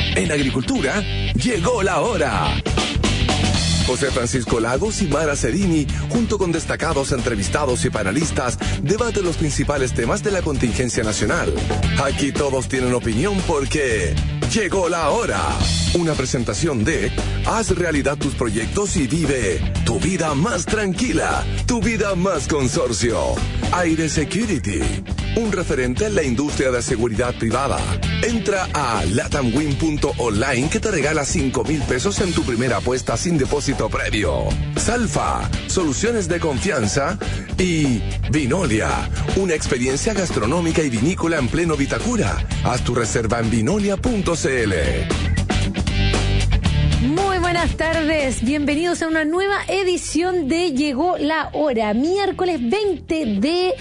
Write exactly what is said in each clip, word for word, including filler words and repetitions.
En agricultura, llegó la hora. José Francisco Lagos y Mara Cerini, junto con destacados entrevistados y panelistas, debaten los principales temas de la contingencia nacional. Aquí todos tienen opinión porque llegó la hora. Una presentación de haz realidad tus proyectos y vive tu vida más tranquila, tu vida más consorcio. Aire Security, un referente en la industria de seguridad privada. Entra a latamwin punto online que te regala cinco mil pesos en tu primera apuesta sin depósito previo. Salfa, soluciones de confianza. Y Vinolia, una experiencia gastronómica y vinícola en pleno Vitacura. Haz tu reserva en vinolia punto cl. Muy buenas tardes, bienvenidos a una nueva edición de Llegó la Hora, miércoles veinte de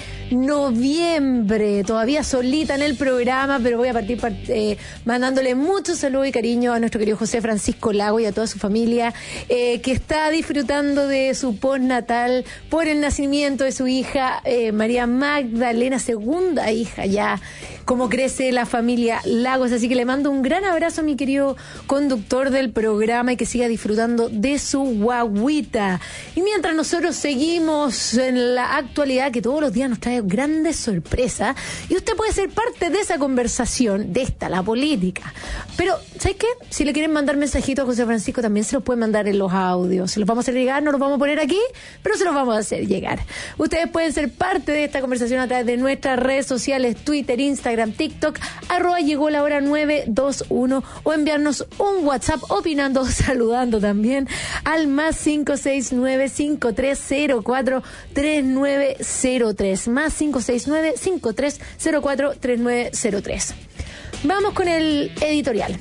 noviembre, todavía solita en el programa, pero voy a partir eh, mandándole mucho saludo y cariño a nuestro querido José Francisco Lago y a toda su familia, eh, que está disfrutando de su postnatal por el nacimiento de su hija eh, María Magdalena, segunda hija ya, como crece la familia Lagos, así que le mando un gran abrazo a mi querido conductor del programa y que siga disfrutando de su guaguita. Y mientras nosotros seguimos en la actualidad, que todos los días nos trae grandes sorpresas, y usted puede ser parte de esa conversación, de esta, la política. Pero, ¿sabes qué? Si le quieren mandar mensajitos a José Francisco, también se los pueden mandar en los audios. Se los vamos a hacer llegar, no los vamos a poner aquí, pero se los vamos a hacer llegar. Ustedes pueden ser parte de esta conversación a través de nuestras redes sociales, Twitter, Instagram, TikTok, arroba llegó la hora nueve dos uno, o enviarnos un WhatsApp opinando, saludando también al más cinco seis nueve, cinco tres cero cuatro, tres nueve cero tres, más cinco seis nueve, cinco tres cero cuatro, tres nueve cero tres. Vamos con el editorial.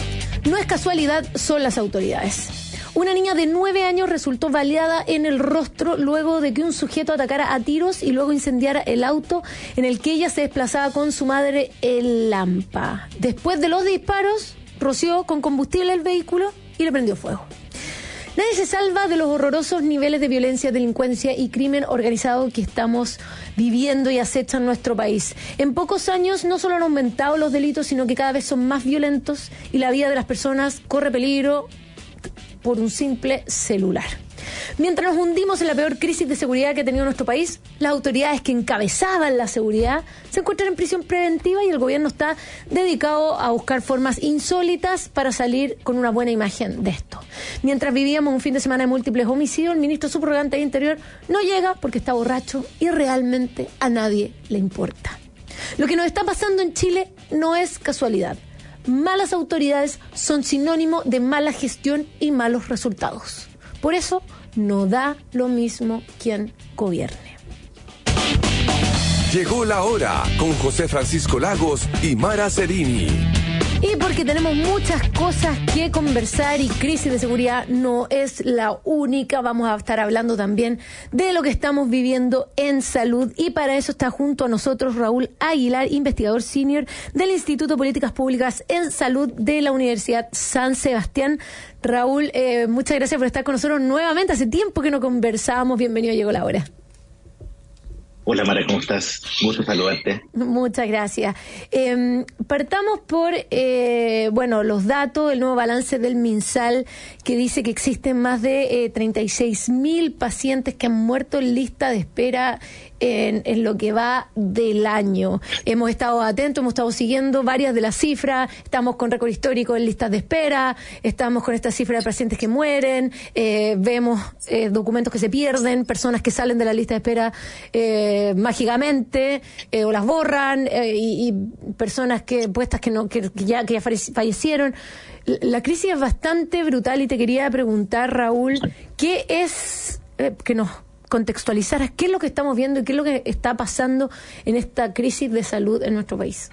No es casualidad, son las autoridades. Una niña de nueve años resultó baleada en el rostro luego de que un sujeto atacara a tiros y luego incendiara el auto en el que ella se desplazaba con su madre en Lampa. Después de los disparos, roció con combustible el vehículo y le prendió fuego. Nadie se salva de los horrorosos niveles de violencia, delincuencia y crimen organizado que estamos viviendo y acechan nuestro país. En pocos años no solo han aumentado los delitos, sino que cada vez son más violentos y la vida de las personas corre peligro por un simple celular. Mientras nos hundimos en la peor crisis de seguridad que ha tenido nuestro país, las autoridades que encabezaban la seguridad se encuentran en prisión preventiva y el gobierno está dedicado a buscar formas insólitas para salir con una buena imagen de esto. Mientras vivíamos un fin de semana de múltiples homicidios, el ministro subrogante de Interior no llega porque está borracho y realmente a nadie le importa. Lo que nos está pasando en Chile no es casualidad. Malas autoridades son sinónimo de mala gestión y malos resultados. Por eso, no da lo mismo quien gobierne. Llegó la hora con José Francisco Lagos y Mara Cerini. Y porque tenemos muchas cosas que conversar y crisis de seguridad no es la única, vamos a estar hablando también de lo que estamos viviendo en salud y para eso está junto a nosotros Raúl Aguilar, investigador senior del Instituto de Políticas Públicas en Salud de la Universidad San Sebastián. Raúl, eh, muchas gracias por estar con nosotros nuevamente, hace tiempo que no conversábamos, bienvenido, llegó la hora. Hola Mara, ¿cómo estás? Gusto saludarte. Muchas gracias. Eh, partamos por, eh, bueno, los datos, el nuevo balance del MinSal que dice que existen más de eh, treinta y seis mil pacientes que han muerto en lista de espera en, en lo que va del año. Hemos estado atentos, hemos estado siguiendo varias de las cifras, estamos con récord histórico en listas de espera, estamos con esta cifra de pacientes que mueren, eh, vemos eh, documentos que se pierden, personas que salen de la lista de espera eh, mágicamente eh, o las borran eh, y, y personas que puestas que no que, que ya que ya fallecieron. La crisis es bastante brutal y te quería preguntar, Raúl, ¿qué es eh, que nos contextualizaras qué es lo que estamos viendo y qué es lo que está pasando en esta crisis de salud en nuestro país?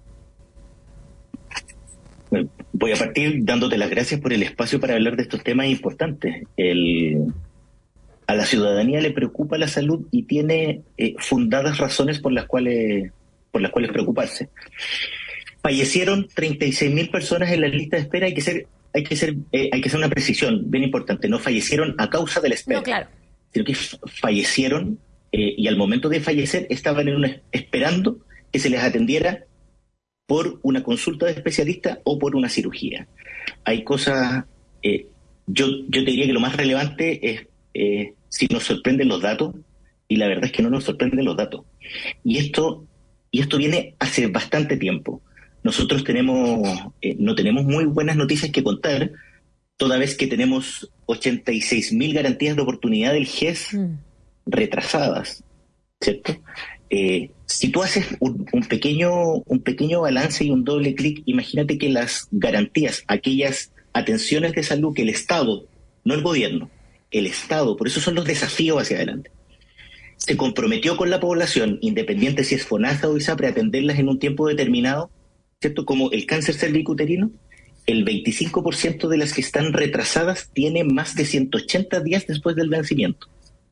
Bueno, voy a partir dándote las gracias por el espacio para hablar de estos temas importantes. El, a la ciudadanía le preocupa la salud y tiene eh, fundadas razones por las cuales por las cuales preocuparse. Fallecieron treinta y seis mil personas en la lista de espera. Hay que ser hay que ser eh, hay que hacer una precisión bien importante. No fallecieron a causa de la espera. No, claro. Sino que fallecieron eh, y al momento de fallecer estaban en una, esperando que se les atendiera por una consulta de especialista o por una cirugía. Hay cosas, eh, yo, yo te diría que lo más relevante es eh, si nos sorprenden los datos, y la verdad es que no nos sorprenden los datos. Y esto, y esto viene hace bastante tiempo. Nosotros tenemos, eh, no tenemos muy buenas noticias que contar, toda vez que tenemos ochenta y seis mil garantías de oportunidad del G E S mm. retrasadas, ¿cierto? Eh, si tú haces un, un pequeño un pequeño balance y un doble clic, imagínate que las garantías, aquellas atenciones de salud que el Estado, no el gobierno, el Estado, por eso son los desafíos hacia adelante, se comprometió con la población, independiente si es FONASA o ISAPRE, a atenderlas en un tiempo determinado, ¿cierto? Como el cáncer cervicuterino, el veinticinco por ciento de las que están retrasadas tiene más de ciento ochenta días después del vencimiento.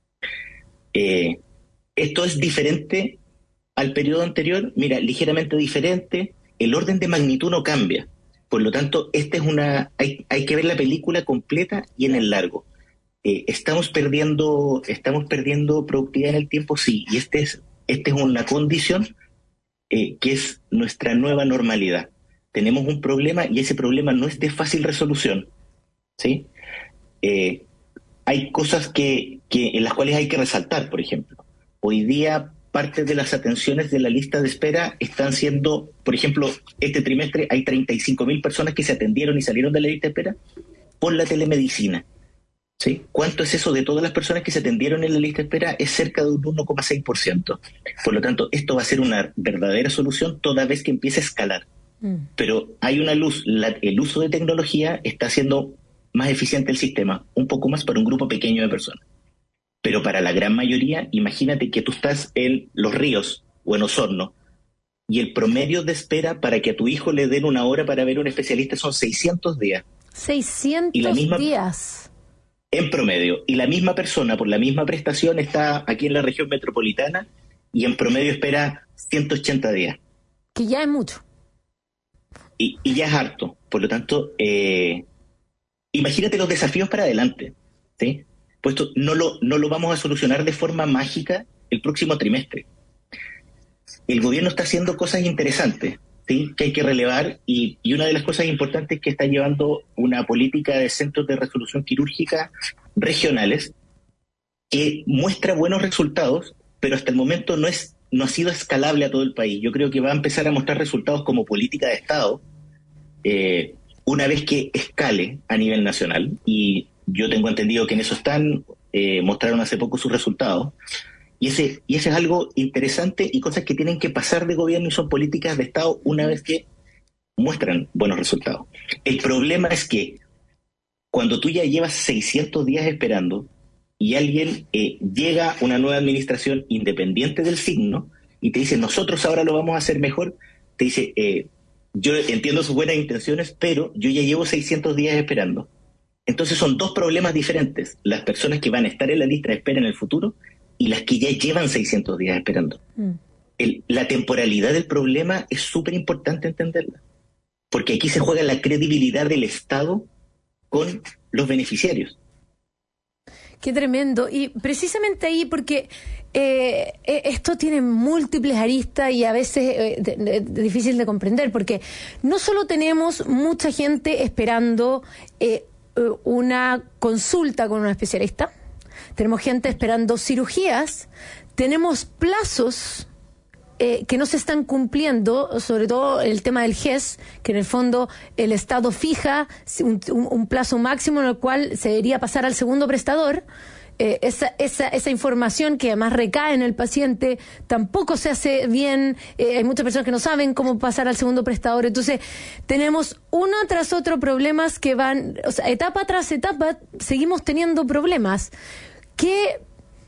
Eh, esto es diferente al periodo anterior, mira, ligeramente diferente, el orden de magnitud no cambia. Por lo tanto, esta es una, hay, hay que ver la película completa y en el largo. Eh, estamos perdiendo, estamos perdiendo productividad en el tiempo, sí, y este es, este es una condición eh, que es nuestra nueva normalidad. Tenemos un problema y ese problema no es de fácil resolución, ¿sí? Eh, hay cosas que, que en las cuales hay que resaltar, por ejemplo. Hoy día parte de las atenciones de la lista de espera están siendo, por ejemplo, este trimestre hay treinta y cinco mil personas que se atendieron y salieron de la lista de espera por la telemedicina, ¿sí? ¿Cuánto es eso de todas las personas que se atendieron en la lista de espera? Es cerca de un uno coma seis por ciento. Por lo tanto, esto va a ser una verdadera solución toda vez que empiece a escalar. Pero hay una luz, la, el uso de tecnología está haciendo más eficiente el sistema, un poco más para un grupo pequeño de personas. Pero para la gran mayoría, imagínate que tú estás en Los Ríos o en Osorno y el promedio de espera para que a tu hijo le den una hora para ver un especialista son seiscientos días. seiscientos y la misma, días. En promedio. Y la misma persona por la misma prestación está aquí en la región metropolitana y en promedio espera ciento ochenta días. Que ya es mucho. Y, y ya es harto. Por lo tanto, eh, imagínate los desafíos para adelante, ¿sí? Puesto no lo, no lo vamos a solucionar de forma mágica el próximo trimestre. El gobierno está haciendo cosas interesantes, ¿sí? Que hay que relevar, y, y una de las cosas importantes es que está llevando una política de centros de resolución quirúrgica regionales que muestra buenos resultados, pero hasta el momento no es no ha sido escalable a todo el país. Yo creo que va a empezar a mostrar resultados como política de Estado eh, una vez que escale a nivel nacional, y yo tengo entendido que en eso están, eh, mostraron hace poco sus resultados, y ese, y ese es algo interesante y cosas que tienen que pasar de gobierno y son políticas de Estado una vez que muestran buenos resultados. El problema es que cuando tú ya llevas seiscientos días esperando y alguien eh, llega una nueva administración independiente del signo y te dice, nosotros ahora lo vamos a hacer mejor, te dice, eh, yo entiendo sus buenas intenciones, pero yo ya llevo seiscientos días esperando. Entonces son dos problemas diferentes, las personas que van a estar en la lista de espera en el futuro y las que ya llevan seiscientos días esperando. Mm. El, la temporalidad del problema es súper importante entenderla, porque aquí se juega la credibilidad del Estado con los beneficiarios. Qué tremendo. Y precisamente ahí, porque eh, esto tiene múltiples aristas y a veces eh, de, de, de difícil de comprender, porque no solo tenemos mucha gente esperando eh, una consulta con un especialista, tenemos gente esperando cirugías, tenemos plazos eh, que no se están cumpliendo, sobre todo el tema del G E S, que en el fondo el Estado fija un, un, un plazo máximo en el cual se debería pasar al segundo prestador. Eh, esa, esa, esa información que además recae en el paciente tampoco se hace bien. Eh, hay muchas personas que no saben cómo pasar al segundo prestador. Entonces tenemos uno tras otro problemas que van, o sea, etapa tras etapa seguimos teniendo problemas. ¿Qué,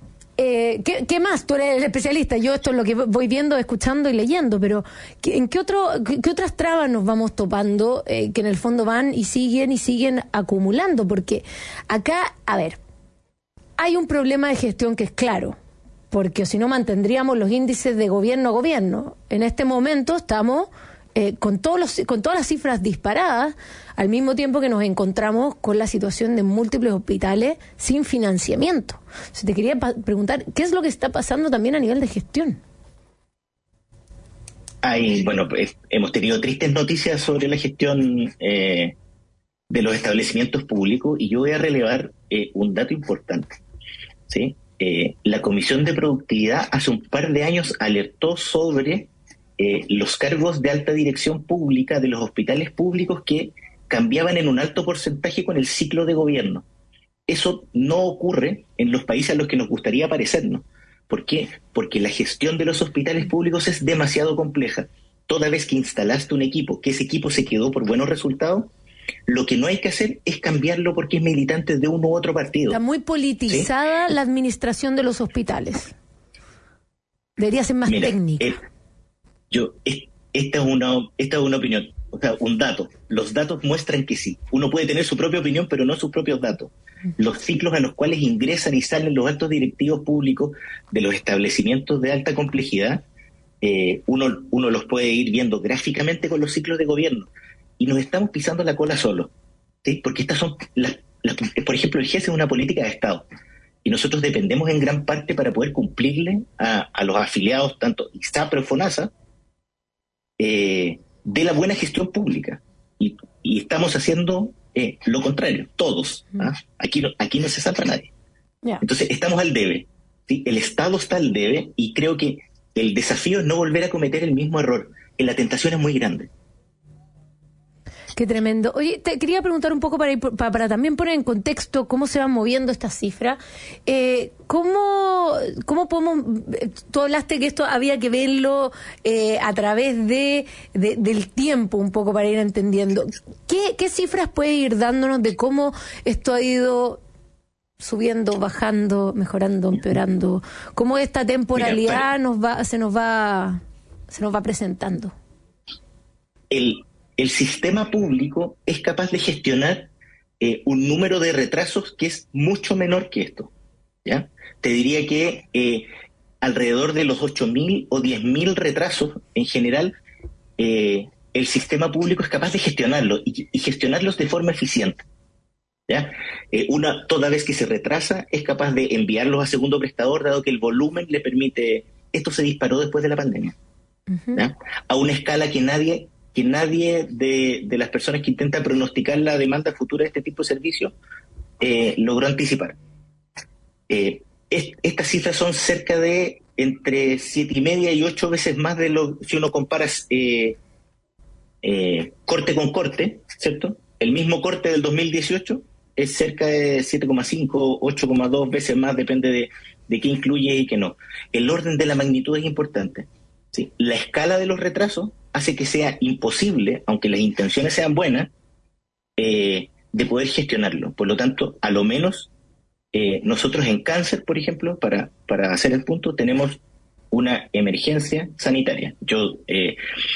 eh, ¿qué, qué más? Tú eres el especialista, yo esto es lo que voy viendo, escuchando y leyendo, pero ¿en qué, otro, qué, qué otras trabas nos vamos topando eh, que en el fondo van y siguen y siguen acumulando? Porque acá, a ver, hay un problema de gestión que es claro, porque si no mantendríamos los índices de gobierno a gobierno. En este momento estamos eh, con, todos los, con todas las cifras disparadas, al mismo tiempo que nos encontramos con la situación de múltiples hospitales sin financiamiento. Entonces, te quería pa- preguntar, ¿qué es lo que está pasando también a nivel de gestión? Hay, bueno, pues, hemos tenido tristes noticias sobre la gestión eh, de los establecimientos públicos, y yo voy a relevar eh, un dato importante, ¿sí? Eh, la Comisión de Productividad hace un par de años alertó sobre eh, los cargos de alta dirección pública de los hospitales públicos que cambiaban en un alto porcentaje con el ciclo de gobierno. Eso no ocurre en los países a los que nos gustaría parecernos. ¿Por qué? Porque la gestión de los hospitales públicos es demasiado compleja. Toda vez que instalaste un equipo, que ese equipo se quedó por buenos resultados, lo que no hay que hacer es cambiarlo porque es militante de uno u otro partido. Está muy politizada, ¿sí?, la administración de los hospitales. Debería ser más Mira, técnica. Eh, yo, es, esta, es una, esta es una opinión, o sea, un dato. Los datos muestran que sí. Uno puede tener su propia opinión, pero no sus propios datos. Los ciclos en los cuales ingresan y salen los altos directivos públicos de los establecimientos de alta complejidad, eh, uno, uno los puede ir viendo gráficamente con los ciclos de gobierno. Y nos estamos pisando la cola solo, ¿sí? Porque estas son, las, las, por ejemplo, el G E S es una política de Estado, y nosotros dependemos en gran parte para poder cumplirle a, a los afiliados, tanto ISAPRE o FONASA, eh, de la buena gestión pública. Y, y estamos haciendo eh, lo contrario, todos. ¿ah? Aquí, no, aquí no se salva nadie. Yeah. Entonces, estamos al debe, ¿sí? El Estado está al debe, y creo que el desafío es no volver a cometer el mismo error. La tentación es muy grande. Qué tremendo. Oye, te quería preguntar un poco para, ir, para, para también poner en contexto cómo se van moviendo estas cifras. Eh, ¿cómo, ¿Cómo podemos...? Tú hablaste que esto había que verlo eh, a través de, de del tiempo, un poco para ir entendiendo. ¿Qué, qué cifras puede ir dándonos de cómo esto ha ido subiendo, bajando, mejorando, empeorando? ¿Cómo esta temporalidad Mira, nos va, se nos va se nos va presentando? El... El sistema público es capaz de gestionar eh, un número de retrasos que es mucho menor que esto, ¿ya? Te diría que eh, alrededor de los ocho mil o diez mil retrasos en general, eh, el sistema público es capaz de gestionarlos y, y gestionarlos de forma eficiente, ¿ya? Eh, una, toda vez que se retrasa, es capaz de enviarlos a segundo prestador, dado que el volumen le permite... Esto se disparó después de la pandemia, uh-huh. ¿ya? A una escala que nadie... que nadie de, de las personas que intentan pronosticar la demanda futura de este tipo de servicios eh, logró anticipar. Eh, es, estas cifras son cerca de entre siete y media y ocho veces más de lo si uno compara eh, eh, corte con corte, ¿cierto? El mismo corte del dos mil dieciocho es cerca de siete coma cinco, ocho coma dos veces más, depende de, de qué incluye y qué no. El orden de la magnitud es importante, ¿sí? La escala de los retrasos hace que sea imposible, aunque las intenciones sean buenas, eh, de poder gestionarlo. Por lo tanto, a lo menos eh, nosotros en cáncer, por ejemplo, para, para hacer el punto, tenemos una emergencia sanitaria. Yo eh,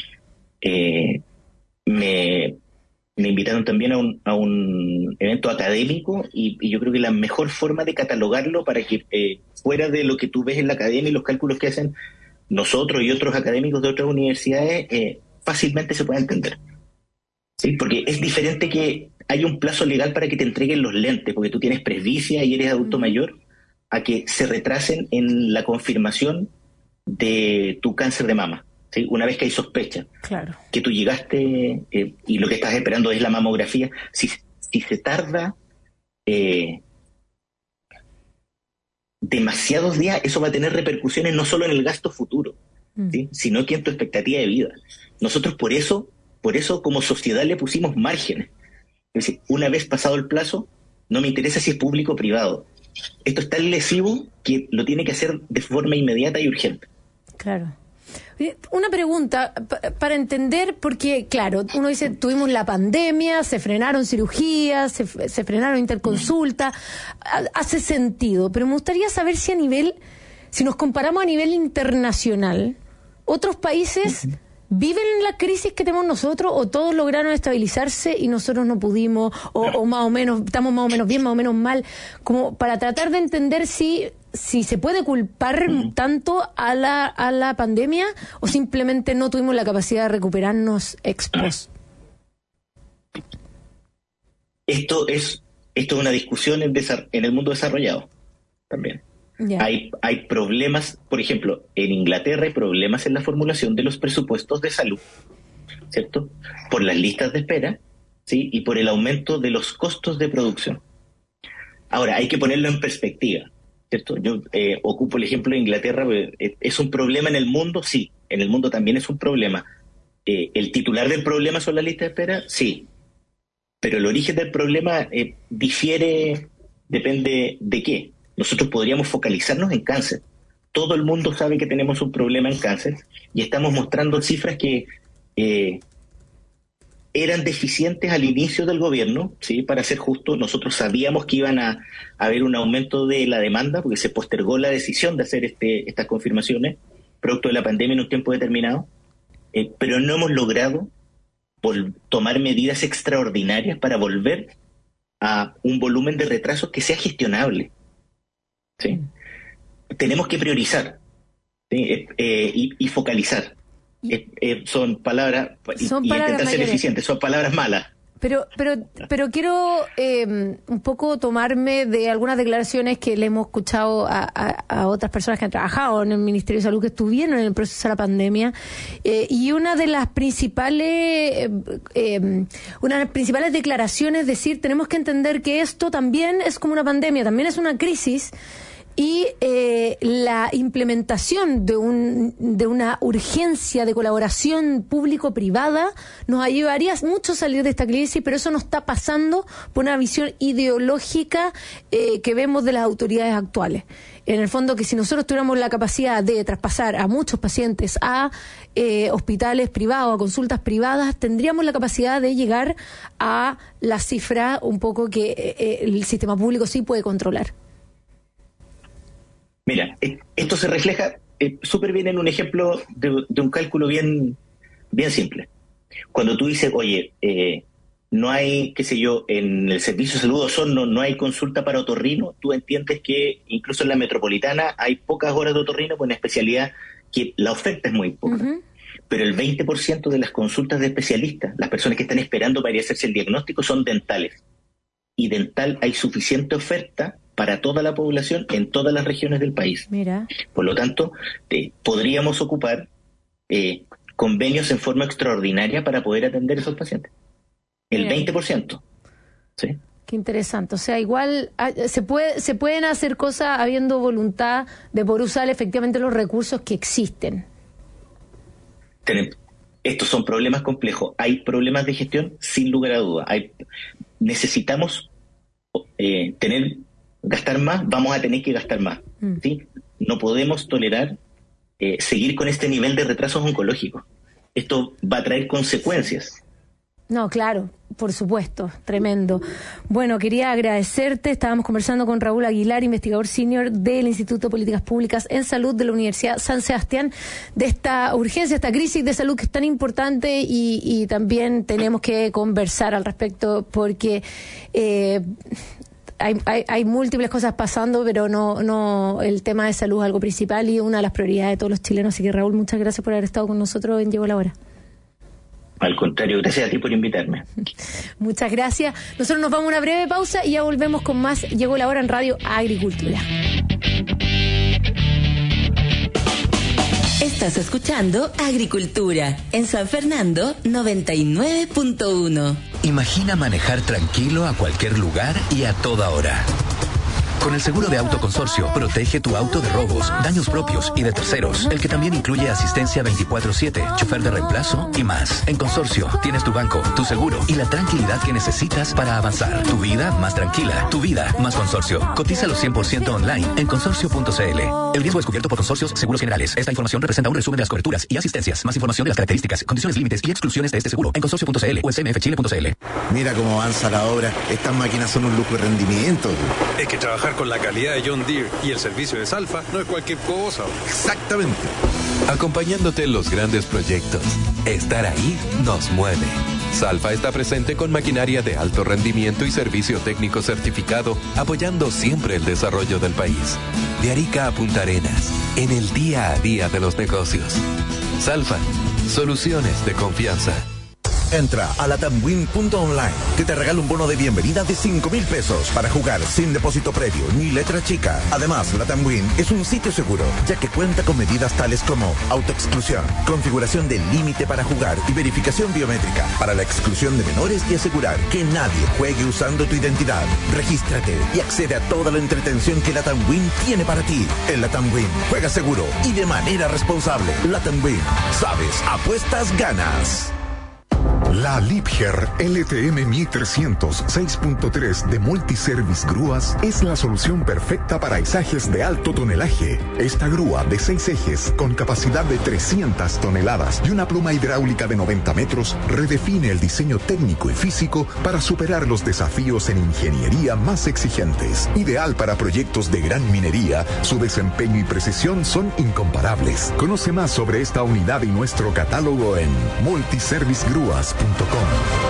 eh, me, me invitaron también a un, a un evento académico, y, y yo creo que la mejor forma de catalogarlo para que eh, fuera de lo que tú ves en la academia y los cálculos que hacen nosotros y otros académicos de otras universidades, eh, fácilmente se puede entender, ¿sí? Porque es diferente que haya un plazo legal para que te entreguen los lentes, porque tú tienes presbicia y eres adulto mayor, a que se retrasen en la confirmación de tu cáncer de mama, ¿sí? Una vez que hay sospecha, claro, que tú llegaste eh, y lo que estás esperando es la mamografía. Si, si se tarda eh, demasiados días, eso va a tener repercusiones no solo en el gasto futuro, mm. ¿sí? sino que en tu expectativa de vida. Nosotros por eso, por eso como sociedad le pusimos márgenes. Es decir, una vez pasado el plazo, no me interesa si es público o privado. Esto es tan lesivo que lo tiene que hacer de forma inmediata y urgente. Claro. Una pregunta para entender, porque claro, uno dice, tuvimos la pandemia, se frenaron cirugías, se, se frenaron interconsultas, hace sentido, pero me gustaría saber si a nivel, si nos comparamos a nivel internacional, otros países uh-huh. viven la crisis que tenemos nosotros, o todos lograron estabilizarse y nosotros no pudimos, o, o más o menos, estamos más o menos bien, más o menos mal, como para tratar de entender si si se puede culpar uh-huh. tanto a la a la pandemia, o simplemente no tuvimos la capacidad de recuperarnos ex post. Esto es esto es una discusión en, desar- en el mundo desarrollado también. Yeah. Hay, hay problemas, por ejemplo, en Inglaterra hay problemas en la formulación de los presupuestos de salud, ¿cierto? Por las listas de espera, ¿sí? Y por el aumento de los costos de producción. Ahora, hay que ponerlo en perspectiva, ¿cierto? Yo eh, ocupo el ejemplo de Inglaterra. ¿Es un problema en el mundo? Sí, en el mundo también es un problema. Eh, ¿El titular del problema son las listas de espera? Sí. Pero el origen del problema eh, difiere, depende de qué. Nosotros podríamos focalizarnos en cáncer. Todo el mundo sabe que tenemos un problema en cáncer y estamos mostrando cifras que eh, eran deficientes al inicio del gobierno, ¿sí? Para ser justo, nosotros sabíamos que iban a, a haber un aumento de la demanda porque se postergó la decisión de hacer este, estas confirmaciones, producto de la pandemia en un tiempo determinado, eh, pero no hemos logrado por tomar medidas extraordinarias para volver a un volumen de retrasos que sea gestionable. ¿Sí? Tenemos que priorizar, ¿sí? eh, eh, y, y focalizar. Eh, eh, son palabras, son y, palabras y intentar ser eficientes, son palabras malas. Pero, pero, pero quiero eh, un poco tomarme de algunas declaraciones que le hemos escuchado a, a, a otras personas que han trabajado en el Ministerio de Salud, que estuvieron en el proceso de la pandemia, eh, y una de las principales, eh, eh, una de las principales declaraciones es decir, tenemos que entender que esto también es como una pandemia, también es una crisis. Y eh, la implementación de un de una urgencia de colaboración público-privada nos ayudaría mucho a salir de esta crisis, pero eso no está pasando por una visión ideológica eh, que vemos de las autoridades actuales. En el fondo, que si nosotros tuviéramos la capacidad de traspasar a muchos pacientes a eh, hospitales privados, a consultas privadas, tendríamos la capacidad de llegar a la cifra un poco que eh, el sistema público sí puede controlar. Mira, esto se refleja eh, súper bien en un ejemplo de, de un cálculo bien, bien simple. Cuando tú dices, oye, eh, no hay, qué sé yo, en el servicio de salud de Osorno no hay consulta para otorrino, tú entiendes que incluso en la metropolitana hay pocas horas de otorrino con una especialidad que la oferta es muy poca. Uh-huh. Pero el veinte por ciento de las consultas de especialistas, las personas que están esperando para ir a hacerse el diagnóstico, son dentales. Y dental hay suficiente oferta para toda la población en todas las regiones del país. Mira. Por lo tanto, eh, podríamos ocupar eh, convenios en forma extraordinaria para poder atender a esos pacientes. El Mira. veinte por ciento. ¿Sí? Qué interesante. O sea, igual se puede se pueden hacer cosas habiendo voluntad de poder usar efectivamente los recursos que existen. Tenemos, estos son problemas complejos. Hay problemas de gestión, sin lugar a dudas. Hay, necesitamos eh, tener... gastar más, vamos a tener que gastar más. Mm. ¿Sí? No podemos tolerar eh, seguir con este nivel de retrasos oncológicos. Esto va a traer consecuencias. No, claro, por supuesto, tremendo. Bueno, quería agradecerte. Estábamos conversando con Raúl Aguilar, investigador senior del Instituto de Políticas Públicas en Salud de la Universidad San Sebastián, de esta urgencia, esta crisis de salud que es tan importante y, y también tenemos que conversar al respecto porque... Eh, Hay, hay, hay múltiples cosas pasando, pero no, no el tema de salud es algo principal y una de las prioridades de todos los chilenos. Así que, Raúl, muchas gracias por haber estado con nosotros en Llegó la Hora. Al contrario, gracias a ti por invitarme. Muchas gracias. Nosotros nos vamos a una breve pausa y ya volvemos con más Llegó la Hora en Radio Agricultura. Estás escuchando Agricultura en San Fernando noventa y nueve punto uno. Imagina manejar tranquilo a cualquier lugar y a toda hora. Con el seguro de auto Consorcio, protege tu auto de robos, daños propios y de terceros, el que también incluye asistencia veinticuatro siete, chofer de reemplazo y más. En Consorcio tienes tu banco, tu seguro y la tranquilidad que necesitas para avanzar. Tu vida más tranquila, tu vida más Consorcio. Cotízalo cien por ciento online en consorcio punto c l. El riesgo es cubierto por Consorcios Seguros Generales. Esta información representa un resumen de las coberturas y asistencias. Más información de las características, condiciones, límites y exclusiones de este seguro en consorcio punto c l o s m f chile punto c l. Mira cómo avanza la obra. Estas máquinas son un lujo de rendimiento. Es que trabajar con la calidad de John Deere y el servicio de Salfa no es cualquier cosa. Exactamente. Acompañándote en los grandes proyectos. Estar ahí nos mueve. Salfa está presente con maquinaria de alto rendimiento y servicio técnico certificado, apoyando siempre el desarrollo del país. De Arica a Punta Arenas, en el día a día de los negocios. Salfa, soluciones de confianza. Entra a latamwin punto online, que te regala un bono de bienvenida de cinco mil pesos para jugar sin depósito previo ni letra chica. Además, Latamwin es un sitio seguro, ya que cuenta con medidas tales como autoexclusión, configuración del límite para jugar y verificación biométrica para la exclusión de menores y asegurar que nadie juegue usando tu identidad. Regístrate y accede a toda la entretención que Latamwin tiene para ti. En Latamwin, juega seguro y de manera responsable. Latamwin, sabes, apuestas, ganas. La Liebherr L T M mil trescientos seis punto tres de Multiservice Grúas es la solución perfecta para izajes de alto tonelaje. Esta grúa de seis ejes con capacidad de trescientas toneladas y una pluma hidráulica de noventa metros redefine el diseño técnico y físico para superar los desafíos en ingeniería más exigentes. Ideal para proyectos de gran minería, su desempeño y precisión son incomparables. Conoce más sobre esta unidad y nuestro catálogo en multiservice grúas punto com.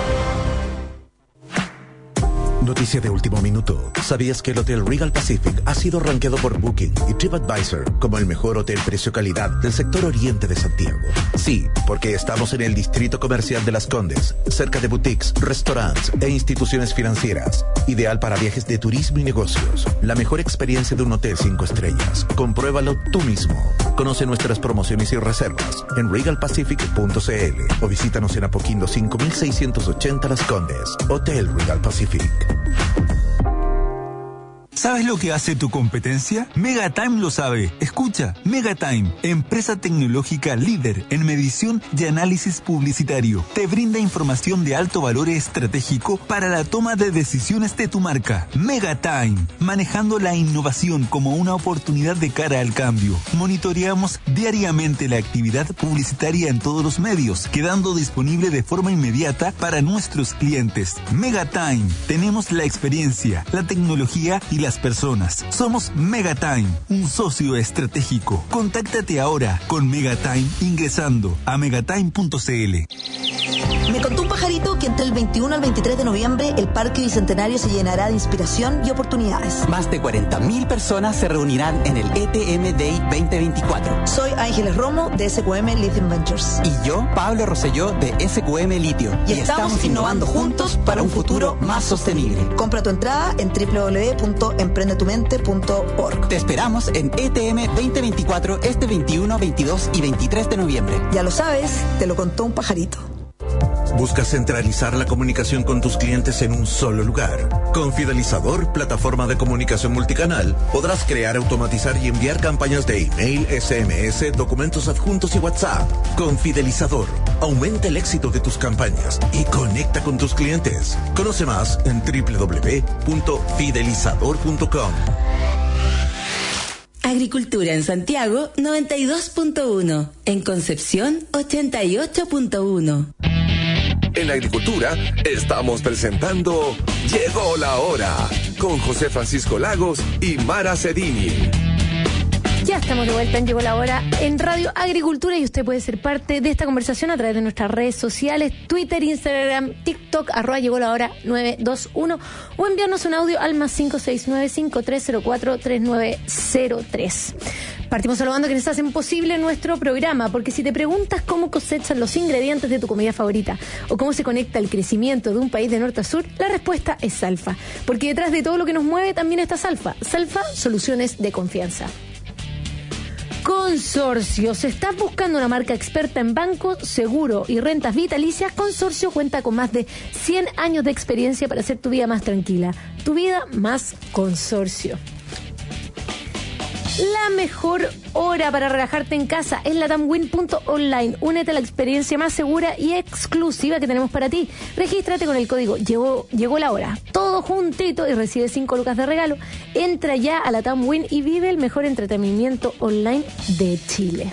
Noticia de último minuto. ¿Sabías que el Hotel Regal Pacific ha sido rankeado por Booking y TripAdvisor como el mejor hotel precio-calidad del sector oriente de Santiago? Sí, porque estamos en el distrito comercial de Las Condes, cerca de boutiques, restaurantes e instituciones financieras. Ideal para viajes de turismo y negocios. La mejor experiencia de un hotel cinco estrellas. Compruébalo tú mismo. Conoce nuestras promociones y reservas en regal pacific punto c l o visítanos en Apoquindo cinco mil seiscientos ochenta Las Condes. Hotel Regal Pacific. ¿Sabes lo que hace tu competencia? Megatime lo sabe. Escucha, Megatime, empresa tecnológica líder en medición y análisis publicitario. Te brinda información de alto valor estratégico para la toma de decisiones de tu marca. Megatime, manejando la innovación como una oportunidad de cara al cambio. Monitoreamos diariamente la actividad publicitaria en todos los medios, quedando disponible de forma inmediata para nuestros clientes. Megatime, tenemos la experiencia, la tecnología y las personas. Somos Megatime, un socio estratégico. Contáctate ahora con Megatime ingresando a megatime punto c l. Me contó un pajarito que entre el veintiuno al veintitrés de noviembre el Parque Bicentenario se llenará de inspiración y oportunidades. Más de cuarenta mil personas se reunirán en el E T M Day veinte veinticuatro. Soy Ángeles Romo de S Q M Lithium Ventures. Y yo, Pablo Rosselló de S Q M Litio. Y, y estamos, estamos innovando juntos para un futuro más sostenible. Compra tu entrada en doble u doble u doble u punto emprende tu mente punto org. Te esperamos en E T M veinte veinticuatro este veintiuno, veintidós y veintitrés de noviembre. Ya lo sabes, te lo contó un pajarito. ¿Buscas centralizar la comunicación con tus clientes en un solo lugar? Con Fidelizador, plataforma de comunicación multicanal, podrás crear, automatizar y enviar campañas de email, S M S, documentos adjuntos y WhatsApp. Con Fidelizador, aumenta el éxito de tus campañas y conecta con tus clientes. Conoce más en doble u doble u doble u punto fidelizador punto com. Agricultura en Santiago noventa y dos punto uno, en Concepción ochenta y ocho punto uno. En la agricultura estamos presentando Llegó la Hora con José Francisco Lagos y Mara Cedini. Ya estamos de vuelta en Llegó la Hora en Radio Agricultura y usted puede ser parte de esta conversación a través de nuestras redes sociales, Twitter, Instagram, TikTok, arroba Llegó la Hora nueve dos uno o enviarnos un audio al más cinco seis nueve, cinco tres cero cuatro, tres nueve cero tres. Partimos saludando a quienes hacen posible nuestro programa, porque si te preguntas cómo cosechan los ingredientes de tu comida favorita o cómo se conecta el crecimiento de un país de norte a sur, la respuesta es Salfa, porque detrás de todo lo que nos mueve también está Salfa. Salfa, soluciones de confianza. Consorcios. ¿Estás buscando una marca experta en bancos, seguro y rentas vitalicias? Consorcio cuenta con más de cien años de experiencia para hacer tu vida más tranquila. Tu vida más Consorcio. La mejor hora para relajarte en casa es latamwin punto online. Únete a la experiencia más segura y exclusiva que tenemos para ti. Regístrate con el código Llegó, llegó la hora, todo juntito, y recibe cinco lucas de regalo. Entra ya a Latamwin y vive el mejor entretenimiento online de Chile.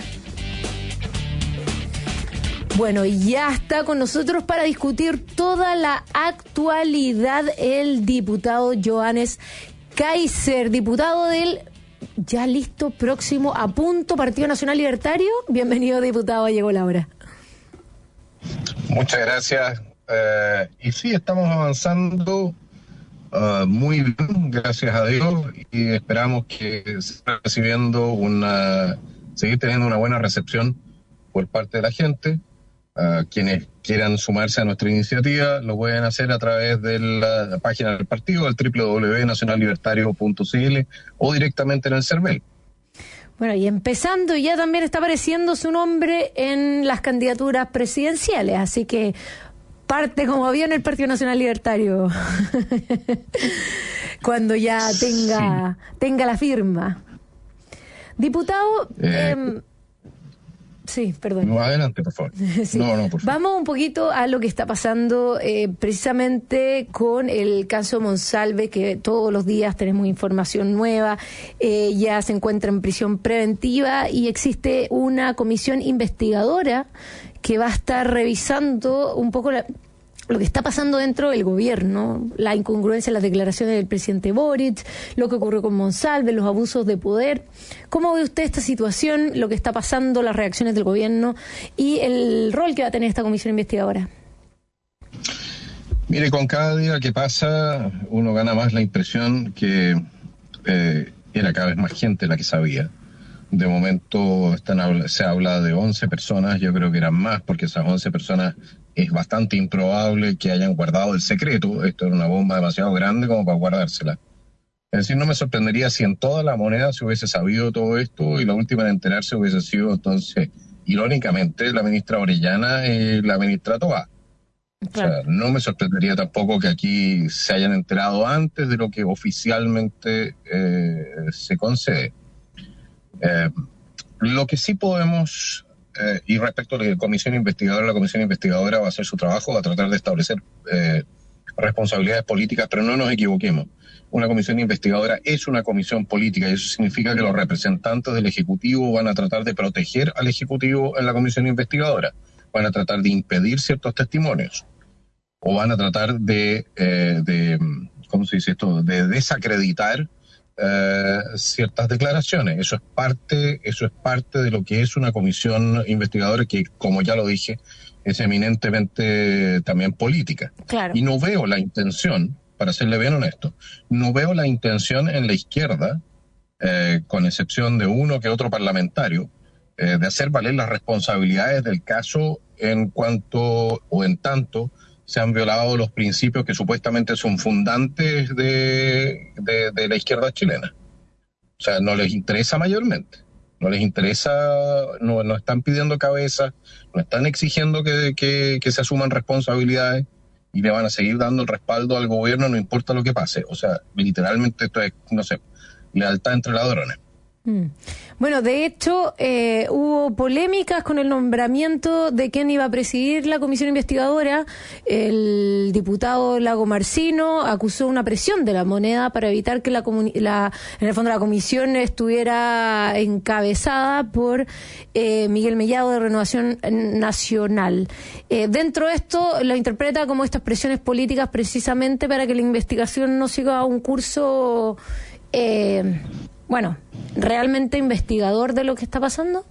Bueno, ya está con nosotros para discutir toda la actualidad el diputado Johannes Kaiser, diputado del ya listo, próximo, a punto Partido Nacional Libertario. Bienvenido, diputado, llegó la hora. Muchas gracias. Eh, y sí, estamos avanzando uh, muy bien, gracias a Dios, y esperamos que se esté recibiendo una, seguir teniendo una buena recepción por parte de la gente. Uh, quienes quieran sumarse a nuestra iniciativa lo pueden hacer a través de la, la página del partido, el doble u doble u doble u punto nacional libertario punto c l o directamente en el CERVEL. Bueno, y empezando, ya también está apareciendo su nombre en las candidaturas presidenciales, así que parte como avión el Partido Nacional Libertario cuando ya tenga, sí. tenga la firma. Diputado... Eh, eh, Sí, perdón. No, adelante, por favor. Sí. No, no, por favor. Vamos un poquito a lo que está pasando eh, precisamente con el caso Monsalve, que todos los días tenemos información nueva. Eh, ya se encuentra en prisión preventiva y existe una comisión investigadora que va a estar revisando un poco la... lo que está pasando dentro del gobierno, la incongruencia en las declaraciones del presidente Boric, lo que ocurrió con Monsalve, los abusos de poder. ¿Cómo ve usted esta situación, lo que está pasando, las reacciones del gobierno y el rol que va a tener esta comisión investigadora? Mire, con cada día que pasa, uno gana más la impresión que eh, era cada vez más gente la que sabía. De momento están, se habla de once personas, yo creo que eran más, porque esas once personas es bastante improbable que hayan guardado el secreto. Esto era una bomba demasiado grande como para guardársela. Es decir, no me sorprendería si en toda la moneda se hubiese sabido todo esto y la última en enterarse hubiese sido, entonces, irónicamente, la ministra Orellana y la ministra Toá. Claro. O sea, no me sorprendería tampoco que aquí se hayan enterado antes de lo que oficialmente eh, se concede. Eh, lo que sí podemos... Eh, y respecto a la comisión investigadora, la comisión investigadora va a hacer su trabajo, va a tratar de establecer eh, responsabilidades políticas, pero no nos equivoquemos. Una comisión investigadora es una comisión política y eso significa que los representantes del Ejecutivo van a tratar de proteger al Ejecutivo en la comisión investigadora, van a tratar de impedir ciertos testimonios o van a tratar de, eh, de ¿cómo se dice esto?, de desacreditar Uh, ciertas declaraciones. Eso es parte, eso es parte de lo que es una comisión investigadora que, como ya lo dije, es eminentemente también política. Claro. Y no veo la intención, para serle bien honesto, no veo la intención en la izquierda, eh, con excepción de uno que otro parlamentario, eh, de hacer valer las responsabilidades del caso en cuanto o en tanto se han violado los principios que supuestamente son fundantes de, de, de la izquierda chilena. O sea, no les interesa mayormente. No les interesa, no, no están pidiendo cabeza, no están exigiendo que, que, que se asuman responsabilidades y le van a seguir dando el respaldo al gobierno, no importa lo que pase. O sea, literalmente esto es, no sé, lealtad entre ladrones. Mm. Bueno, de hecho, eh, hubo polémicas con el nombramiento de quién iba a presidir la comisión investigadora. El diputado Lago Marcino acusó una presión de la moneda para evitar que la, la en el fondo la comisión estuviera encabezada por eh, Miguel Mellado de Renovación Nacional. Eh, dentro de esto lo interpreta como estas presiones políticas precisamente para que la investigación no siga un curso... Eh, Bueno, ¿realmente investigador de lo que está pasando?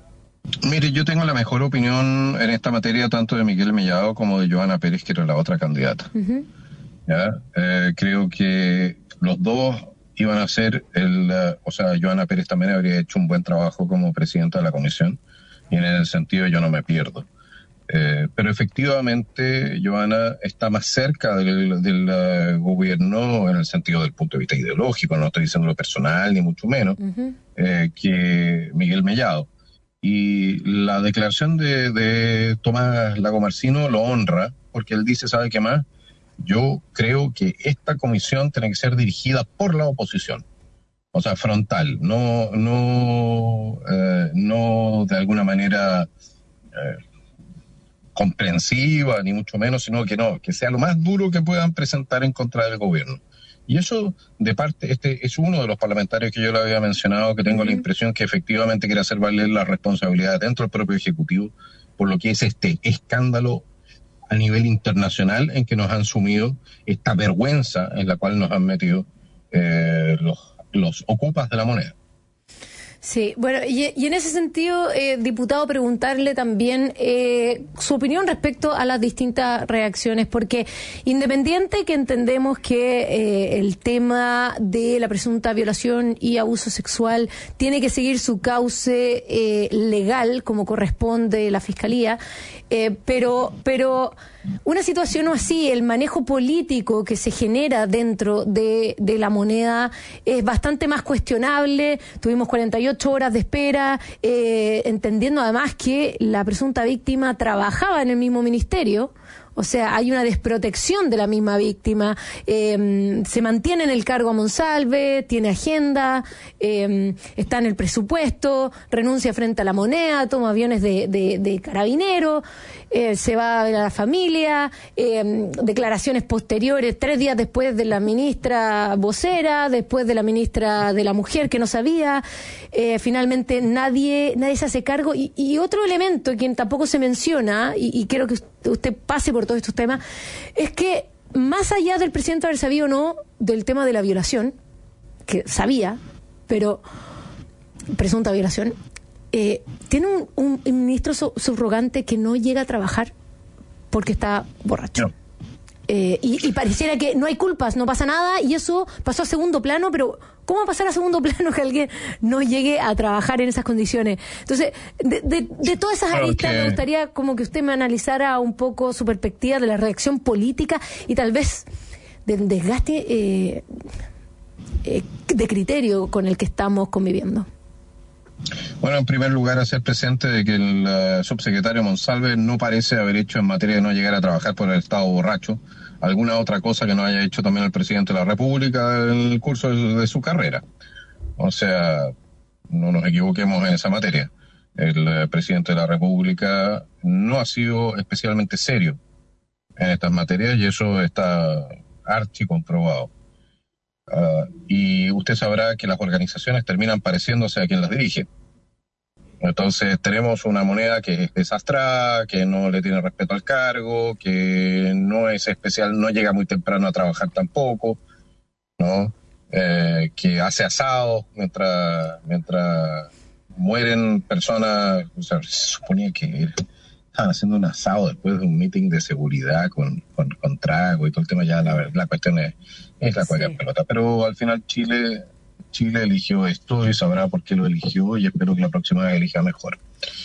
Mire, yo tengo la mejor opinión en esta materia tanto de Miguel Mellado como de Joana Pérez, que era la otra candidata. Uh-huh. ¿Ya? Eh, creo que los dos iban a hacer el... Uh, o sea, Joana Pérez también habría hecho un buen trabajo como presidenta de la comisión y en el sentido yo no me pierdo. Eh, pero efectivamente, Joana está más cerca del, del uh, gobierno en el sentido del punto de vista ideológico, no estoy diciendo lo personal ni mucho menos, uh-huh. eh, que Miguel Mellado. Y la declaración de, de Tomás Lago Marcino lo honra, porque él dice, ¿sabe qué más? Yo creo que esta comisión tiene que ser dirigida por la oposición. O sea, frontal, no, no, eh, no de alguna manera... Eh, comprensiva, ni mucho menos, sino que no, que sea lo más duro que puedan presentar en contra del gobierno. Y eso, de parte, este es uno de los parlamentarios que yo le había mencionado, que tengo uh-huh. la impresión que efectivamente quiere hacer valer la responsabilidad dentro del propio Ejecutivo, por lo que es este escándalo a nivel internacional en que nos han sumido, esta vergüenza en la cual nos han metido eh, los, los ocupas de la moneda. Sí, bueno, y, y en ese sentido, eh, diputado, preguntarle también eh, su opinión respecto a las distintas reacciones, porque independiente que entendemos que eh, el tema de la presunta violación y abuso sexual tiene que seguir su cauce eh, legal, como corresponde la Fiscalía, eh, pero, pero una situación así, el manejo político que se genera dentro de, de la moneda es bastante más cuestionable. Tuvimos cuarenta y ocho horas de espera, eh, entendiendo además que la presunta víctima trabajaba en el mismo ministerio. O sea, hay una desprotección de la misma víctima. Eh, se mantiene en el cargo a Monsalve, tiene agenda, eh, está en el presupuesto, renuncia frente a la moneda, toma aviones de, de, de carabinero, eh, se va a ver a la familia, eh, declaraciones posteriores, tres días después de la ministra vocera, después de la ministra de la mujer que no sabía. Eh, finalmente nadie, nadie se hace cargo. Y, y otro elemento que tampoco se menciona, y, y quiero que usted pase por todos estos temas, es que más allá del presidente haber sabido o no del tema de la violación, que sabía, pero presunta violación, eh, tiene un, un, un ministro su, subrogante que no llega a trabajar porque está borracho. No. Eh, y, y pareciera que no hay culpas, no pasa nada, y eso pasó a segundo plano, pero ¿cómo va a pasar a segundo plano que alguien no llegue a trabajar en esas condiciones? Entonces, de, de, de todas esas aristas, okay, me gustaría como que usted me analizara un poco su perspectiva de la reacción política y tal vez del desgaste eh, eh, de criterio con el que estamos conviviendo. Bueno, en primer lugar, hacer presente de que el uh, subsecretario Monsalve no parece haber hecho en materia de no llegar a trabajar por el estado borracho alguna otra cosa que no haya hecho también el presidente de la República en el curso de, de su carrera. O sea, no nos equivoquemos en esa materia. El uh, presidente de la República no ha sido especialmente serio en estas materias y eso está archi comprobado. Uh, y usted sabrá que las organizaciones terminan pareciéndose a quien las dirige. Entonces tenemos una moneda que es desastrada, que no le tiene respeto al cargo, que no es especial, no llega muy temprano a trabajar tampoco, ¿no? Eh, que hace asados mientras mientras mueren personas. O sea, se suponía que estaban haciendo un asado después de un meeting de seguridad con, con, con trago y todo el tema. Ya la, la cuestión es, es la cueca en pelota, pero al final Chile Chile eligió esto y sabrá por qué lo eligió, y espero que la próxima vez elija mejor.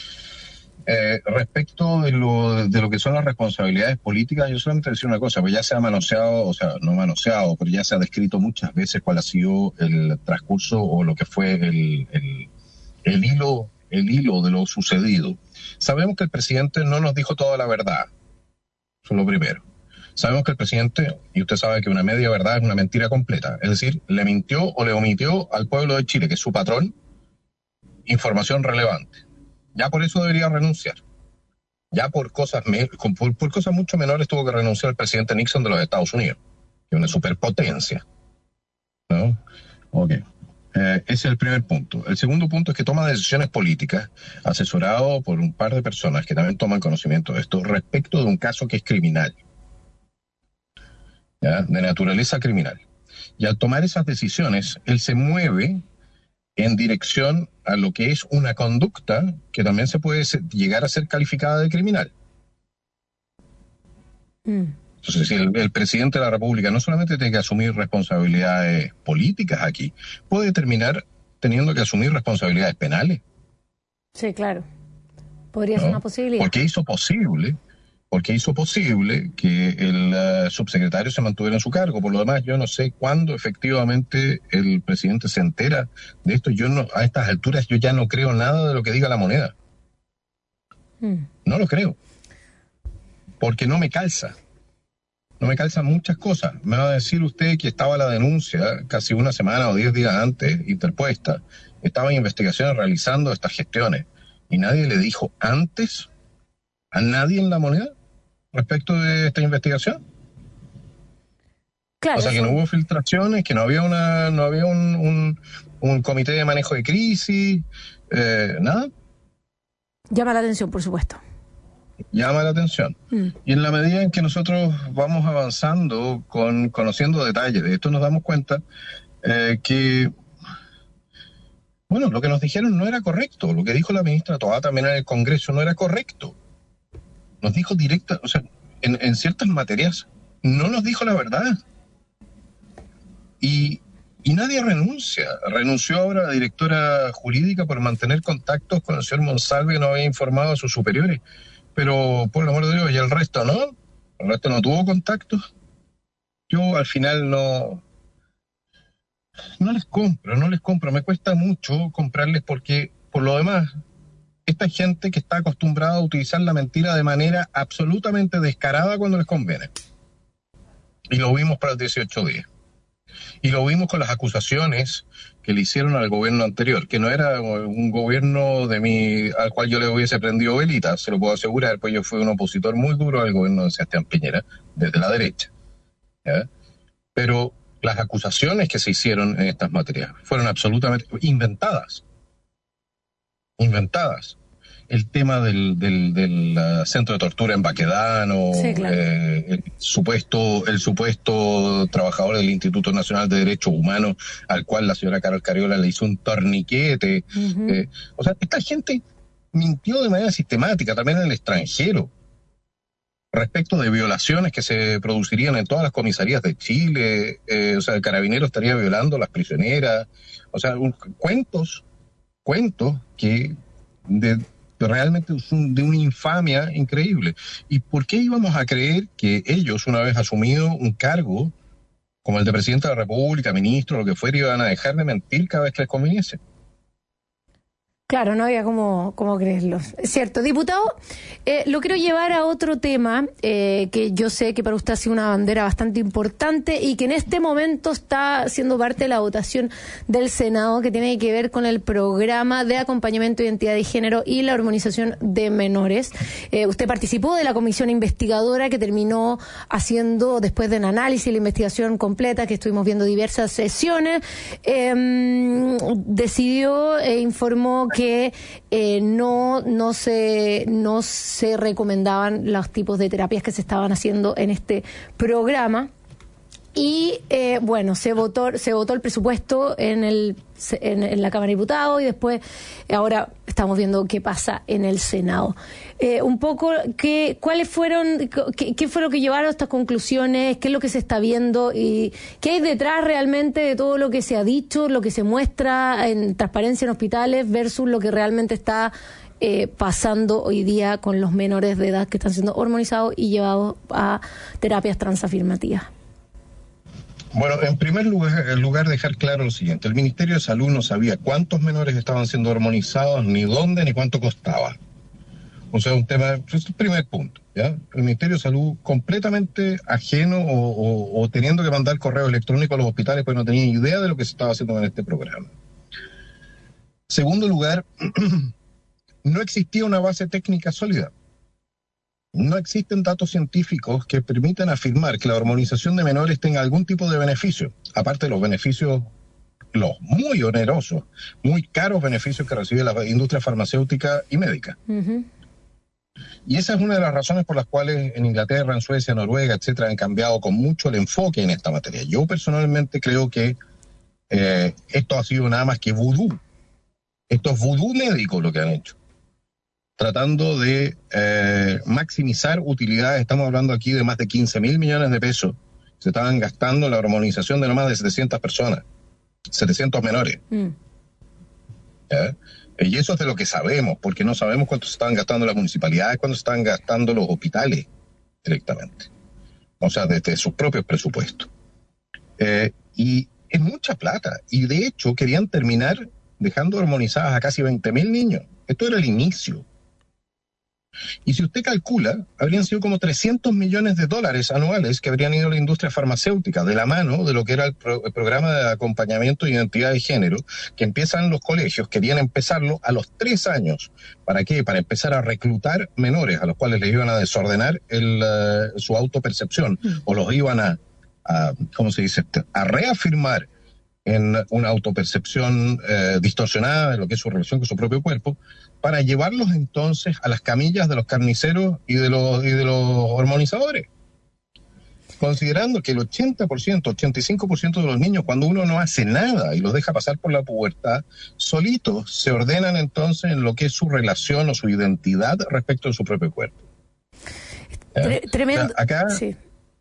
Eh, respecto de lo, de lo que son las responsabilidades políticas, yo solamente decir una cosa, pues ya se ha manoseado, o sea, no manoseado, pero ya se ha descrito muchas veces cuál ha sido el transcurso o lo que fue el, el, el hilo, el hilo de lo sucedido. Sabemos que el presidente no nos dijo toda la verdad, eso es lo primero. Sabemos que el presidente, y usted sabe que una media verdad es una mentira completa, es decir, le mintió o le omitió al pueblo de Chile, que es su patrón, información relevante. Ya por eso debería renunciar. Ya por cosas me, por, por cosas mucho menores tuvo que renunciar el presidente Nixon de los Estados Unidos, que es una superpotencia, ¿no? Ok. Eh, ese es el primer punto. El segundo punto es que toma decisiones políticas, asesorado por un par de personas que también toman conocimiento de esto, respecto de un caso que es criminal. ¿Ya? De naturaleza criminal. Y al tomar esas decisiones, él se mueve en dirección a lo que es una conducta que también se puede ser, llegar a ser calificada de criminal. Mm. Entonces, si el, el presidente de la República no solamente tiene que asumir responsabilidades políticas aquí, puede terminar teniendo que asumir responsabilidades penales. Sí, claro. Podría ¿no? ser una posibilidad. Porque hizo posible... porque hizo posible que el uh, subsecretario se mantuviera en su cargo. Por lo demás, yo no sé cuándo efectivamente el presidente se entera de esto. Yo no, a estas alturas yo ya no creo nada de lo que diga la moneda. Mm. No lo creo. Porque no me calza. No me calzan muchas cosas. Me va a decir usted que estaba la denuncia casi una semana o diez días antes interpuesta. Estaban investigaciones realizando estas gestiones. Y nadie le dijo antes a nadie en la moneda respecto de esta investigación. Claro, o sea, que no hubo filtraciones, que no había una, no había un, un, un comité de manejo de crisis, eh, nada. Llama la atención, por supuesto. Llama la atención. Mm. Y en la medida en que nosotros vamos avanzando con conociendo detalles de esto, nos damos cuenta eh, que Bueno, lo que nos dijeron no era correcto. Lo que dijo la ministra Toá también en el Congreso no era correcto. Nos dijo directa, o sea, en, en ciertas materias no nos dijo la verdad. Y, y nadie renuncia. Renunció ahora la directora jurídica por mantener contactos con el señor Monsalve, que no había informado a sus superiores. Pero, por el amor de Dios, y el resto no. El resto no tuvo contactos. Yo al final no... No les compro, no les compro. Me cuesta mucho comprarles porque, por lo demás, esta gente que está acostumbrada a utilizar la mentira de manera absolutamente descarada cuando les conviene. Y lo vimos para los dieciocho días. Y lo vimos con las acusaciones que le hicieron al gobierno anterior, que no era un gobierno de mi, al cual yo le hubiese prendido velita, se lo puedo asegurar, pues yo fui un opositor muy duro al gobierno de Sebastián Piñera, desde la derecha. ¿Ya? Pero las acusaciones que se hicieron en estas materias fueron absolutamente inventadas. Inventadas. El tema del, del, del uh, centro de tortura en Baquedano, sí, claro. eh, el supuesto el supuesto trabajador del Instituto Nacional de Derechos Humanos, al cual la señora Carol Cariola le hizo un torniquete. Uh-huh. eh, o sea, esta gente mintió de manera sistemática también en el extranjero respecto de violaciones que se producirían en todas las comisarías de Chile. Eh, o sea, el carabinero estaría violando a las prisioneras. O sea, un, cuentos, cuentos que... de realmente son de una infamia increíble. ¿Y por qué íbamos a creer que ellos, una vez asumido un cargo como el de presidente de la República, ministro, lo que fuera, iban a dejar de mentir cada vez que les conviniese? Claro, no había cómo, cómo creerlo. Es cierto. Diputado, eh, lo quiero llevar a otro tema eh, que yo sé que para usted ha sido una bandera bastante importante y que en este momento está siendo parte de la votación del Senado, que tiene que ver con el programa de acompañamiento de identidad de género y la hormonización de menores. Eh, usted participó de la comisión investigadora que terminó haciendo, después del análisis, la investigación completa, que estuvimos viendo diversas sesiones, eh, decidió e informó que que eh, no, no, se, no se recomendaban los tipos de terapias que se estaban haciendo en este programa. Y eh, bueno, se votó se votó el presupuesto en el en, en la Cámara de Diputados y después ahora estamos viendo qué pasa en el Senado. Eh, un poco qué cuáles fueron qué, qué fue lo que llevaron a estas conclusiones, qué es lo que se está viendo y qué hay detrás realmente de todo lo que se ha dicho, lo que se muestra en transparencia en hospitales versus lo que realmente está eh, pasando hoy día con los menores de edad que están siendo hormonizados y llevados a terapias transafirmativas. Bueno, en primer lugar, en lugar dejar claro lo siguiente. El Ministerio de Salud no sabía cuántos menores estaban siendo hormonizados, ni dónde, ni cuánto costaba. O sea, un tema, es el primer punto, ¿ya? El Ministerio de Salud completamente ajeno o, o, o teniendo que mandar correo electrónico a los hospitales porque no tenía idea de lo que se estaba haciendo en este programa. Segundo lugar, no existía una base técnica sólida. No existen datos científicos que permitan afirmar que la hormonización de menores tenga algún tipo de beneficio, aparte de los beneficios, los muy onerosos, muy caros beneficios que recibe la industria farmacéutica y médica. Uh-huh. Y esa es una de las razones por las cuales en Inglaterra, en Suecia, Noruega, etcétera, han cambiado con mucho el enfoque en esta materia. Yo personalmente creo que eh, esto ha sido nada más que vudú. Esto es vudú médico lo que han hecho, tratando de eh, maximizar utilidades. Estamos hablando aquí de más de quince mil millones de pesos. Se estaban gastando en la hormonización de no más de setecientas personas, setecientos menores. Mm. ¿Ya? Y eso es de lo que sabemos, porque no sabemos cuánto se estaban gastando las municipalidades, cuánto se estaban gastando los hospitales directamente. O sea, desde sus propios presupuestos. Eh, y es mucha plata. Y de hecho querían terminar dejando hormonizadas a casi veinte mil niños. Esto era el inicio. Y si usted calcula, habrían sido como trescientos millones de dólares anuales que habrían ido a la industria farmacéutica de la mano de lo que era el, pro, el programa de acompañamiento de identidad de género, que empiezan los colegios, querían empezarlo a los tres años. ¿Para qué? Para empezar a reclutar menores a los cuales les iban a desordenar el, uh, su autopercepción mm. o los iban a, a, ¿cómo se dice? A reafirmar en una autopercepción eh, distorsionada de lo que es su relación con su propio cuerpo, para llevarlos entonces a las camillas de los carniceros y de los y de los hormonizadores. considerando que el ochenta por ciento, ochenta y cinco por ciento de los niños, cuando uno no hace nada y los deja pasar por la pubertad, solitos se ordenan entonces en lo que es su relación o su identidad respecto de su propio cuerpo. Tre- tremendo. O sea, acá, sí.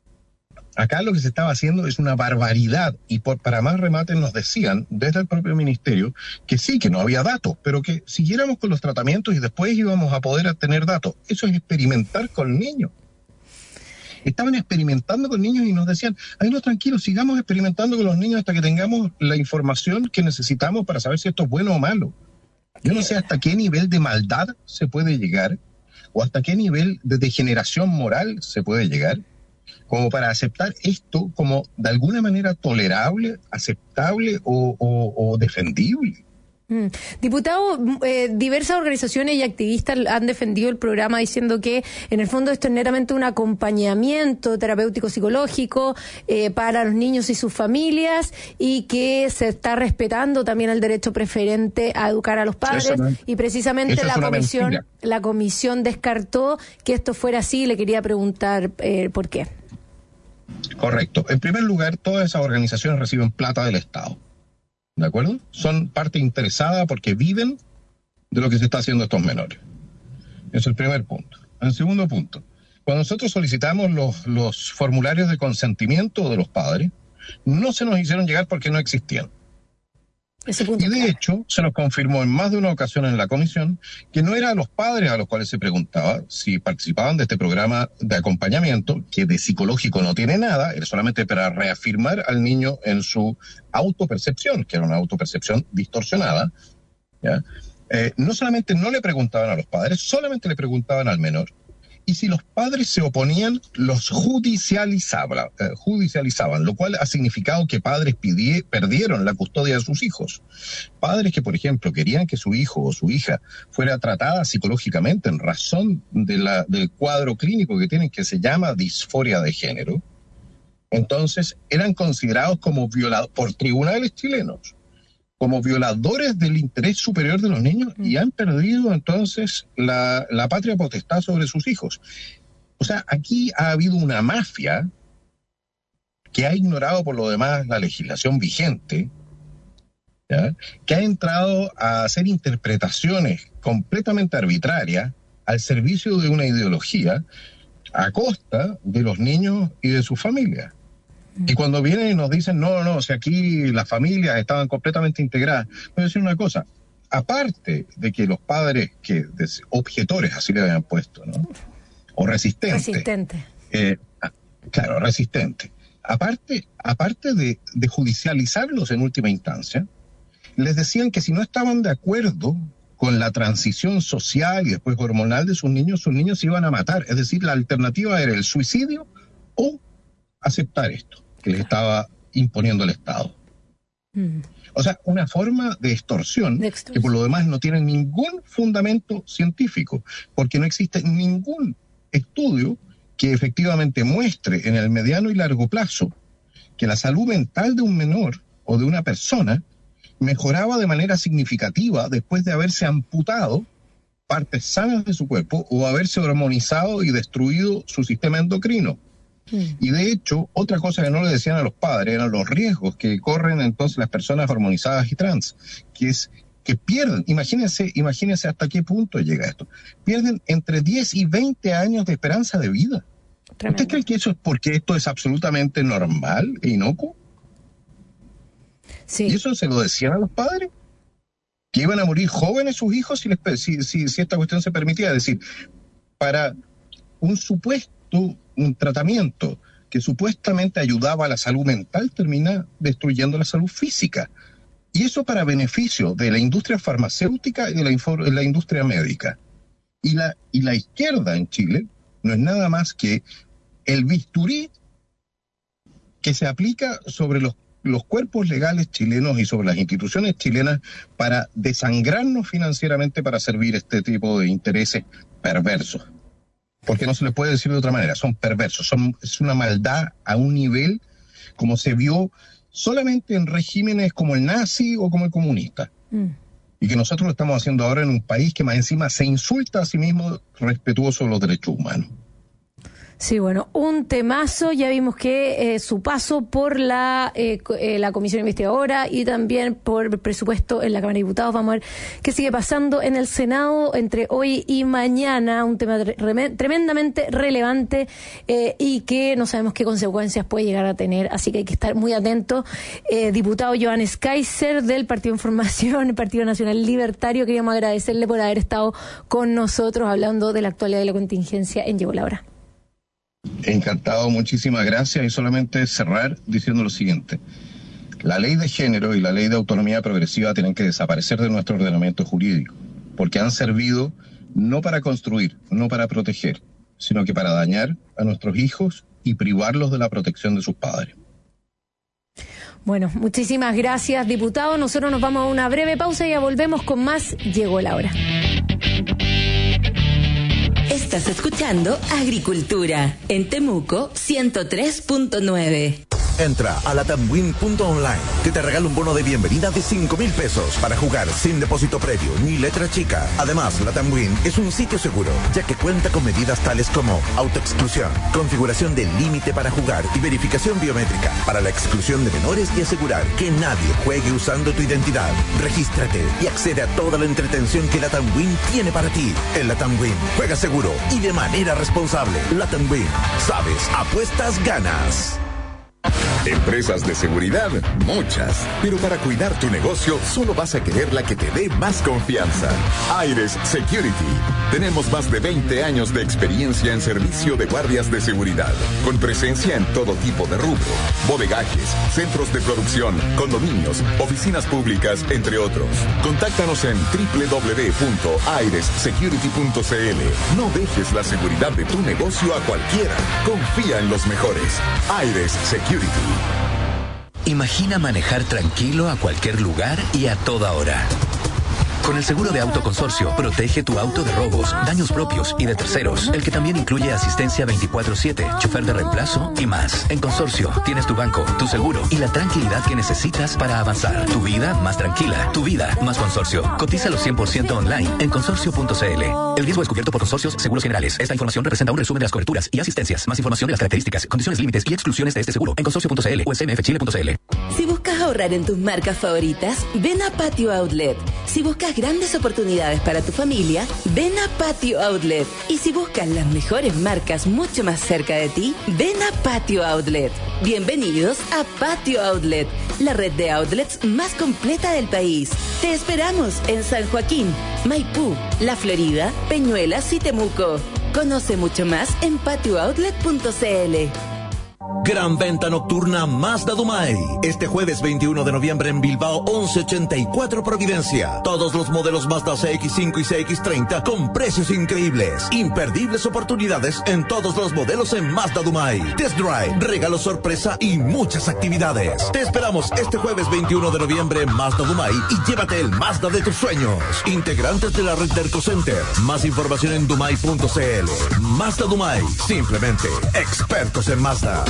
acá lo que se estaba haciendo es una barbaridad, y por, para más remate nos decían desde el propio ministerio que sí, que no había datos, pero que siguiéramos con los tratamientos y después íbamos a poder tener datos. Eso es experimentar con niños. Estaban experimentando con niños y nos decían, ay, no, tranquilos, sigamos experimentando con los niños hasta que tengamos la información que necesitamos para saber si esto es bueno o malo. Yo no sé hasta qué nivel de maldad se puede llegar, o hasta qué nivel de degeneración moral se puede llegar, como para aceptar esto como de alguna manera tolerable, aceptable o, o, o defendible. Mm. Diputado, eh, diversas organizaciones y activistas han defendido el programa diciendo que en el fondo esto es netamente un acompañamiento terapéutico psicológico eh, para los niños y sus familias, y que se está respetando también el derecho preferente a educar a los padres, no, y precisamente la comisión mentira. la comisión descartó que esto fuera así. Le quería preguntar eh, por qué. Correcto. En primer lugar, todas esas organizaciones reciben plata del Estado. ¿De acuerdo? Son parte interesada porque viven de lo que se está haciendo a estos menores. Ese es el primer punto. El segundo punto, cuando nosotros solicitamos los, los formularios de consentimiento de los padres, no se nos hicieron llegar porque no existían. Ese punto, y de claro. hecho, se nos confirmó en más de una ocasión en la comisión que no eran los padres a los cuales se preguntaba si participaban de este programa de acompañamiento, que de psicológico no tiene nada, era solamente para reafirmar al niño en su autopercepción, que era una autopercepción distorsionada, ¿ya? Eh, no solamente no le preguntaban a los padres, solamente le preguntaban al menor. Y si los padres se oponían, los judicializaban, eh, judicializaban, lo cual ha significado que padres pidie, perdieron la custodia de sus hijos. Padres que, por ejemplo, querían que su hijo o su hija fuera tratada psicológicamente en razón de la, del cuadro clínico que tienen, que se llama disforia de género, entonces eran considerados como violados por tribunales chilenos, como violadores del interés superior de los niños, y han perdido entonces la, la patria potestad sobre sus hijos. O sea, aquí ha habido una mafia que ha ignorado por lo demás la legislación vigente, ¿ya? Que ha entrado a hacer interpretaciones completamente arbitrarias al servicio de una ideología a costa de los niños y de sus familias. Y cuando vienen y nos dicen, no, no, si aquí las familias estaban completamente integradas, voy a decir una cosa, aparte de que los padres, que objetores, así le habían puesto, ¿no? O resistentes. Resistente. Eh, claro, resistente. Aparte, aparte de, de judicializarlos en última instancia, les decían que si no estaban de acuerdo con la transición social y después hormonal de sus niños, sus niños se iban a matar. Es decir, la alternativa era el suicidio o aceptar esto que les estaba imponiendo el Estado. Mm. O sea, una forma de extorsión, de extorsión que por lo demás no tiene ningún fundamento científico, porque no existe ningún estudio que efectivamente muestre en el mediano y largo plazo que la salud mental de un menor o de una persona mejoraba de manera significativa después de haberse amputado partes sanas de su cuerpo o haberse hormonizado y destruido su sistema endocrino. Y de hecho, otra cosa que no le decían a los padres eran los riesgos que corren entonces las personas hormonizadas y trans, que es que pierden, imagínense, imagínense hasta qué punto llega esto, pierden entre diez y veinte años de esperanza de vida. Tremendo. ¿Usted cree que eso es porque esto es absolutamente normal e inocuo? Sí. ¿Y eso se lo decían a los padres? ¿Que iban a morir jóvenes sus hijos si, les, si, si, si esta cuestión se permitía? Es decir, para un supuesto un tratamiento que supuestamente ayudaba a la salud mental termina destruyendo la salud física. Y eso para beneficio de la industria farmacéutica y de la, infor- la industria médica. Y la, y la izquierda en Chile no es nada más que el bisturí que se aplica sobre los, los cuerpos legales chilenos y sobre las instituciones chilenas para desangrarnos financieramente para servir este tipo de intereses perversos. Porque no se les puede decir de otra manera, son perversos, son, es una maldad a un nivel como se vio solamente en regímenes como el nazi o como el comunista. Mm. Y que nosotros lo estamos haciendo ahora en un país que más encima se insulta a sí mismo respetuoso de los derechos humanos. Sí, bueno, un temazo. Ya vimos que eh, su paso por la eh, eh, la comisión investigadora y también por el presupuesto en la Cámara de Diputados. Vamos a ver qué sigue pasando en el Senado entre hoy y mañana. Un tema tre- tremendamente relevante eh, y que no sabemos qué consecuencias puede llegar a tener. Así que hay que estar muy atentos. Eh, diputado Johannes Kaiser del Partido Información, el Partido Nacional Libertario, queríamos agradecerle por haber estado con nosotros hablando de la actualidad de la contingencia en Llegó la Hora. Encantado, muchísimas gracias. Y solamente cerrar diciendo lo siguiente. La ley de género y la ley de autonomía progresiva tienen que desaparecer de nuestro ordenamiento jurídico, porque han servido no para construir, no para proteger, sino que para dañar a nuestros hijos y privarlos de la protección de sus padres. Bueno, muchísimas gracias, diputado. Nosotros nos vamos a una breve pausa y ya volvemos con más Llegó la Hora. Estás escuchando Agricultura en Temuco ciento tres punto nueve. Entra a latamwin punto online, que te regala un bono de bienvenida de cinco mil pesos para jugar sin depósito previo ni letra chica. Además, Latamwin es un sitio seguro, ya que cuenta con medidas tales como autoexclusión, configuración del límite para jugar y verificación biométrica para la exclusión de menores y asegurar que nadie juegue usando tu identidad. Regístrate y accede a toda la entretención que Latamwin tiene para ti. En Latamwin, juega seguro y de manera responsable. Latamwin, sabes, apuestas, ganas. Empresas de seguridad, muchas. Pero para cuidar tu negocio, solo vas a querer la que te dé más confianza. Aires Security. Tenemos más de veinte años de experiencia en servicio de guardias de seguridad, con presencia en todo tipo de rubro: bodegajes, centros de producción, condominios, oficinas públicas, entre otros. Contáctanos en doble u doble u doble u punto aires security punto c l. No dejes la seguridad de tu negocio a cualquiera. Confía en los mejores. Aires Security. Imagina manejar tranquilo a cualquier lugar y a toda hora. Con el seguro de auto consorcio, protege tu auto de robos, daños propios y de terceros, el que también incluye asistencia veinticuatro siete, chofer de reemplazo y más. En Consorcio, tienes tu banco, tu seguro y la tranquilidad que necesitas para avanzar. Tu vida más tranquila, tu vida más Consorcio. Cotízalo cien por ciento online en consorcio punto c l. El riesgo es cubierto por Consorcios Seguros Generales. Esta información representa un resumen de las coberturas y asistencias. Más información de las características, condiciones, límites y exclusiones de este seguro en consorcio punto c l o s m f chile punto c l. Si buscas ahorrar en tus marcas favoritas, ven a Patio Outlet. Si buscas grandes oportunidades para tu familia, ven a Patio Outlet. Y si buscas las mejores marcas mucho más cerca de ti, ven a Patio Outlet. Bienvenidos a Patio Outlet, la red de outlets más completa del país. Te esperamos en San Joaquín, Maipú, La Florida, Peñuelas y Temuco. Conoce mucho más en patio outlet punto c l. Gran venta nocturna Mazda Dumay. Este jueves veintiuno de noviembre en Bilbao once ochenta y cuatro Providencia. Todos los modelos Mazda C X cinco y C X treinta con precios increíbles. Imperdibles oportunidades en todos los modelos en Mazda Dumay. Test drive, regalo sorpresa y muchas actividades. Te esperamos este jueves veintiuno de noviembre en Mazda Dumay y llévate el Mazda de tus sueños. Integrantes de la red Terco Center. Más información en dumay punto c l. Mazda Dumay. Simplemente expertos en Mazda.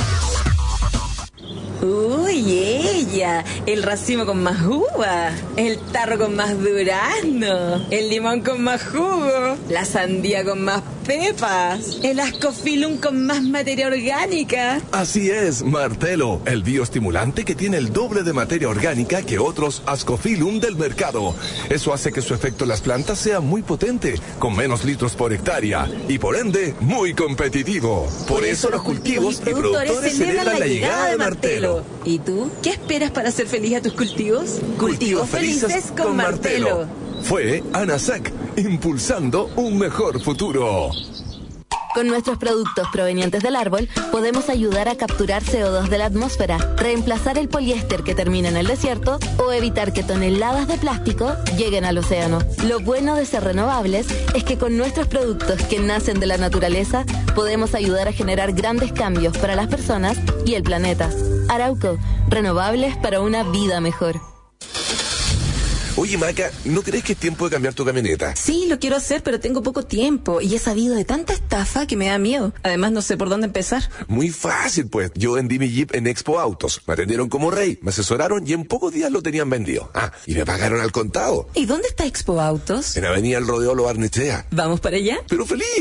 Uy, ella, el racimo con más uva, el tarro con más durazno, el limón con más jugo, la sandía con más pepas, el ascofilum con más materia orgánica. Así es, Martelo, el bioestimulante que tiene el doble de materia orgánica que otros ascofilum del mercado. Eso hace que su efecto en las plantas sea muy potente, con menos litros por hectárea y por ende muy competitivo. Por, por eso, eso los cultivos y productores, productores celebran la llegada de Martelo. ¿Y tú? ¿Qué esperas para hacer feliz a tus cultivos? Cultivos felices con, con Martelo. Martelo. Fue ANASAC, impulsando un mejor futuro. Con nuestros productos provenientes del árbol, podemos ayudar a capturar C O dos de la atmósfera, reemplazar el poliéster que termina en el desierto o evitar que toneladas de plástico lleguen al océano. Lo bueno de ser renovables es que con nuestros productos que nacen de la naturaleza, podemos ayudar a generar grandes cambios para las personas y el planeta. Arauco, renovables para una vida mejor. Oye, Maca, ¿no crees que es tiempo de cambiar tu camioneta? Sí, lo quiero hacer, pero tengo poco tiempo y he sabido de tanta estafa que me da miedo. Además, no sé por dónde empezar. Muy fácil, pues. Yo vendí mi Jeep en Expo Autos. Me atendieron como rey, me asesoraron y en pocos días lo tenían vendido. Ah, y me pagaron al contado. ¿Y dónde está Expo Autos? En Avenida El Rodeo Lo Barnechea. ¿Vamos para allá? ¡Pero feliz!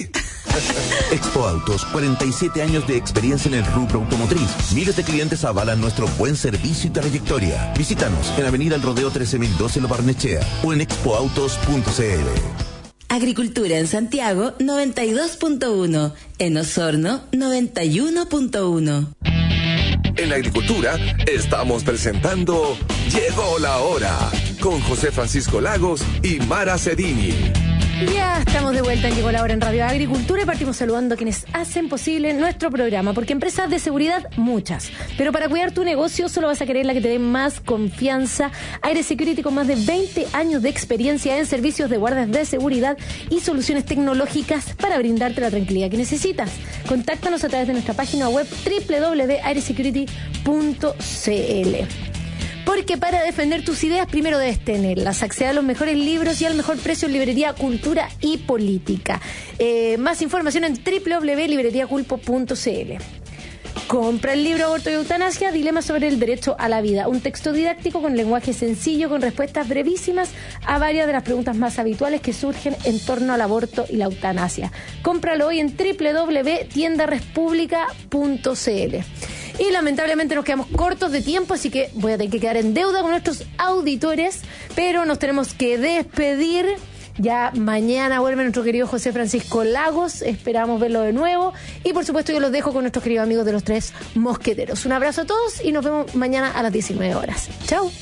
Expo Autos, cuarenta y siete años de experiencia en el rubro automotriz. Miles de clientes avalan nuestro buen servicio y trayectoria. Visítanos en Avenida El Rodeo trece mil doce Lo Barnechea o en expo autos punto c l. Agricultura en Santiago noventa y dos punto uno, en Osorno noventa y uno punto uno. En la agricultura estamos presentando Llegó la Hora con José Francisco Lagos y Mara Cedini. Ya estamos de vuelta en Llegó la Hora en Radio Agricultura y partimos saludando a quienes hacen posible nuestro programa, porque empresas de seguridad, muchas. Pero para cuidar tu negocio solo vas a querer la que te dé más confianza. Aire Security, con más de veinte años de experiencia en servicios de guardias de seguridad y soluciones tecnológicas para brindarte la tranquilidad que necesitas. Contáctanos a través de nuestra página web doble u doble u doble u punto aire security punto c l. Porque para defender tus ideas, primero debes tenerlas. Acceder a los mejores libros y al mejor precio en Librería Cultura y Política. Eh, más información en doble u doble u doble u punto librería culpo punto c l. Compra el libro Aborto y Eutanasia, Dilema sobre el derecho a la vida. Un texto didáctico con lenguaje sencillo, con respuestas brevísimas a varias de las preguntas más habituales que surgen en torno al aborto y la eutanasia. Cómpralo hoy en doble u doble u doble u punto tienda respublica punto c l. Y lamentablemente nos quedamos cortos de tiempo, así que voy a tener que quedar en deuda con nuestros auditores, pero nos tenemos que despedir. Ya mañana vuelve nuestro querido José Francisco Lagos, esperamos verlo de nuevo. Y por supuesto yo los dejo con nuestros queridos amigos de los Tres Mosqueteros. Un abrazo a todos y nos vemos mañana a las diecinueve horas. Chao.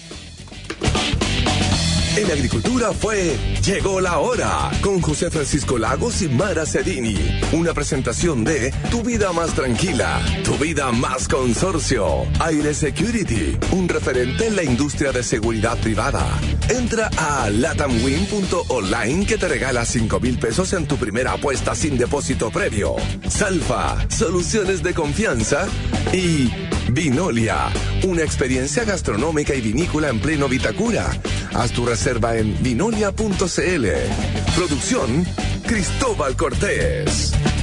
En la agricultura fue Llegó la Hora con José Francisco Lagos y Mara Cedini. Una presentación de Tu Vida Más Tranquila, Tu Vida Más Consorcio. Aire Security, un referente en la industria de seguridad privada. Entra a latamwin punto online que te regala cinco mil pesos en tu primera apuesta sin depósito previo. Salfa, soluciones de confianza. Y Vinolia, una experiencia gastronómica y vinícola en pleno Vitacura. Haz tu reserva en vinolia punto c l. Producción Cristóbal Cortés.